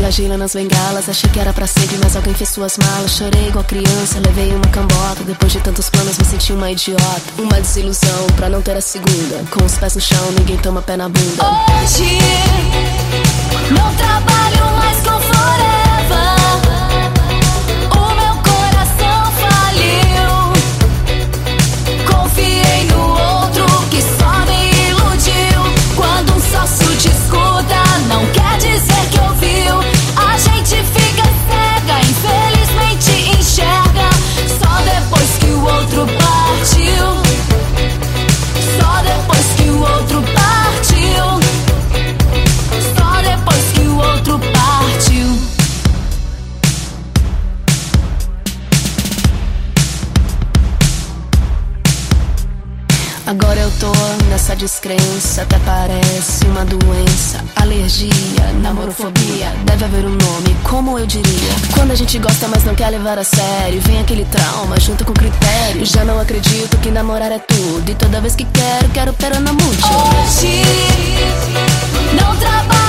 Vila Gila nas bengalas, achei que era pra sempre, mas alguém fez suas malas. Chorei igual criança, levei uma cambota. Depois de tantos planos me senti uma idiota. Uma desilusão pra não ter a segunda. Com os pés no chão, ninguém toma pé na bunda. Hoje não trabalho mais com Forever. O meu coração faliu. Confiei no outro que só me iludiu. Quando um sócio te escuta, não quer dizer que ouviu. A gente fica cega, infelizmente enxerga só depois que o outro partiu. Só depois que o outro partiu. Só depois que o outro partiu. Agora eu tô nessa descrença, até parece uma doença. Alergia, namorofobia, deve haver um nome, como eu diria. Quando a gente gosta, mas não quer levar a sério, vem aquele trauma junto com critério. Já não acredito que namorar é tudo, e toda vez que quero, quero pera na múltipla. Hoje não trabalho